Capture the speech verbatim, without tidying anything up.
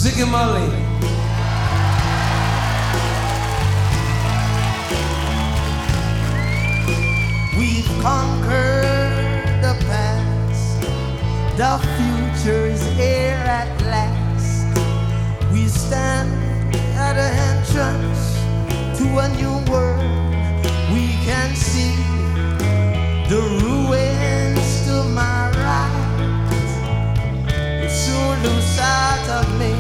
Ziggy Marley. We've conquered the past, the future is here at last. We stand at the entrance to a new world. We can see the ruins to my right. We'll soon lose sight of me.